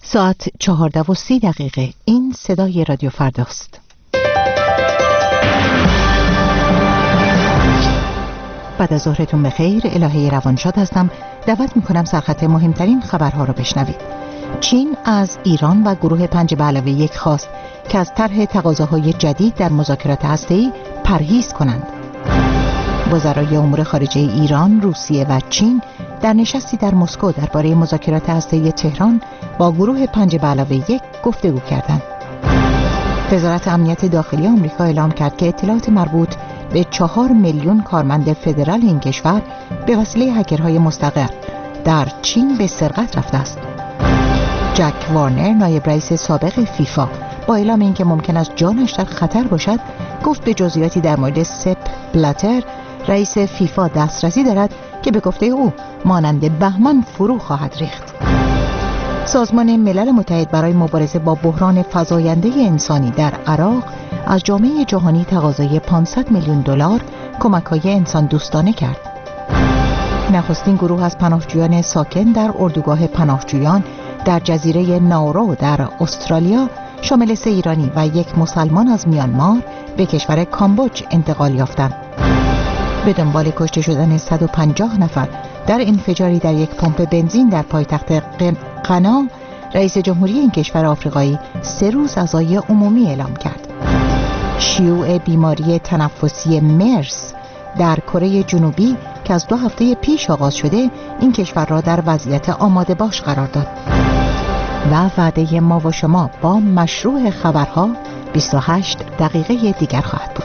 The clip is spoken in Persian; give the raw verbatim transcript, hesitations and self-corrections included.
ساعت چهارده و سی دقیقه. این صدای رادیو فرداست. بعد از ظهرتون بخیر. الهه روانشاد هستم. دعوت میکنم سرخط مهمترین خبرها رو بشنوید. چین از ایران و گروه پنج به علاوه یک خواست که از طرح تقاضاهای جدید در مذاکرات هسته‌ای پرهیز کنند. وزرای امور خارجه ایران، روسیه و چین در نشستی در مسکو درباره مذاکرات هسته‌ای تهران با گروه پنج به علاوه یک گفتگو کردند. وزارت امنیت داخلی آمریکا اعلام کرد که اطلاعات مربوط به چهار میلیون کارمند فدرال این کشور به وسیله هکرهای مستقر در چین به سرقت رفته است. جک وارنر، نایب رئیس سابق فیفا، با اعلام اینکه ممکن است جانش در خطر باشد، گفت به جزئیاتی در مورد سپ بلاتر، رئیس فیفا دسترسی دارد که به گفته او مانند بهمان فرو خواهد ریخت. سازمان ملل متحد برای مبارزه با بحران فزاینده انسانی در عراق از جامعه جهانی تقاضای پانصد میلیون دلار کمک‌های انسان دوستانه کرد. نخستین گروه از پناهجویان ساکن در اردوگاه پناهجویان در جزیره ناورو در استرالیا شامل سه ایرانی و یک مسلمان از میانمار به کشور کامبوج انتقال یافتند. به دنبال کشته شدن صد و پنجاه نفر در انفجاری در یک پمپ بنزین در پایتخت غنا، رئیس جمهوری این کشور آفریقایی سه روز عزای عمومی اعلام کرد. شیوع بیماری تنفسی مرس در کره جنوبی که از دو هفته پیش آغاز شده، این کشور را در وضعیت آماده باش قرار داد. و وعده ما و شما با مشروع خبرها بیست و هشت دقیقه دیگر خواهد.